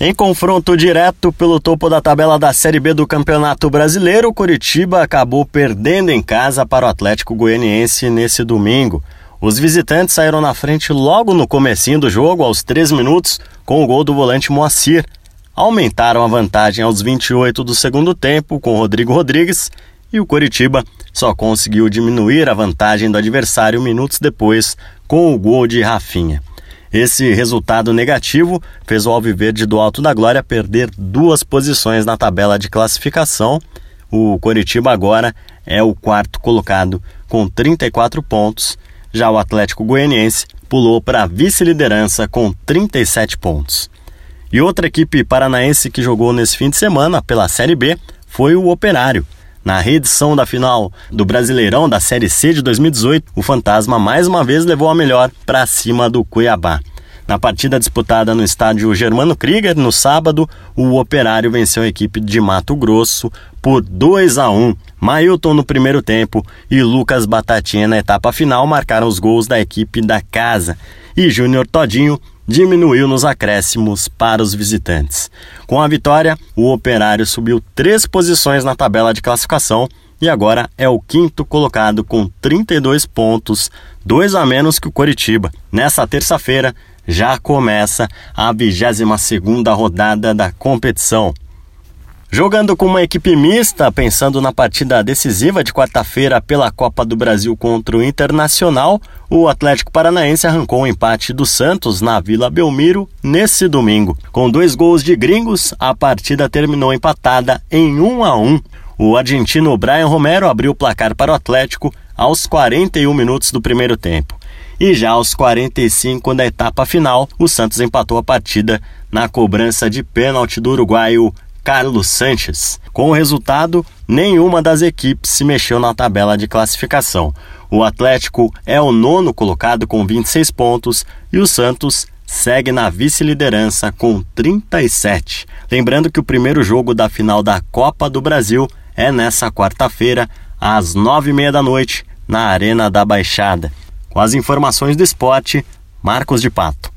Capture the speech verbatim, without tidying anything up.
Em confronto direto pelo topo da tabela da Série B do Campeonato Brasileiro, o Coritiba acabou perdendo em casa para o Atlético Goianiense nesse domingo. Os visitantes saíram na frente logo no comecinho do jogo, aos três minutos, com o gol do volante Moacir. Aumentaram a vantagem aos vinte e oito do segundo tempo com Rodrigo Rodrigues e o Coritiba só conseguiu diminuir a vantagem do adversário minutos depois com o gol de Rafinha. Esse resultado negativo fez o Alviverde do Alto da Glória perder duas posições na tabela de classificação. O Coritiba agora é o quarto colocado com trinta e quatro pontos, já o Atlético Goianiense pulou para a vice-liderança com trinta e sete pontos. E outra equipe paranaense que jogou nesse fim de semana pela Série B foi o Operário. Na reedição da final do Brasileirão da Série C de dois mil e dezoito, o Fantasma mais uma vez levou a melhor para cima do Cuiabá. Na partida disputada no estádio Germano Krieger, no sábado, o Operário venceu a equipe de Mato Grosso por dois a um. Mailton no primeiro tempo e Lucas Batatinha na etapa final marcaram os gols da equipe da casa. E Júnior Todinho diminuiu nos acréscimos para os visitantes. Com a vitória, o Operário subiu três posições na tabela de classificação e agora é o quinto colocado com trinta e dois pontos, dois a menos que o Coritiba. Nessa terça-feira já começa a vigésima segunda rodada da competição. Jogando com uma equipe mista, pensando na partida decisiva de quarta-feira pela Copa do Brasil contra o Internacional, o Atlético Paranaense arrancou um empate do Santos na Vila Belmiro nesse domingo. Com dois gols de gringos, a partida terminou empatada em um a um. O argentino Brian Romero abriu o placar para o Atlético aos quarenta e um minutos do primeiro tempo. E já aos quarenta e cinco da etapa final, o Santos empatou a partida na cobrança de pênalti do uruguaio Carlos Sanches. Com o resultado, nenhuma das equipes se mexeu na tabela de classificação. O Atlético é o nono colocado com vinte e seis pontos e o Santos segue na vice-liderança com trinta e sete. Lembrando que o primeiro jogo da final da Copa do Brasil é nessa quarta-feira, às nove e meia da noite, na Arena da Baixada. Com as informações do esporte, Marcos de Pato.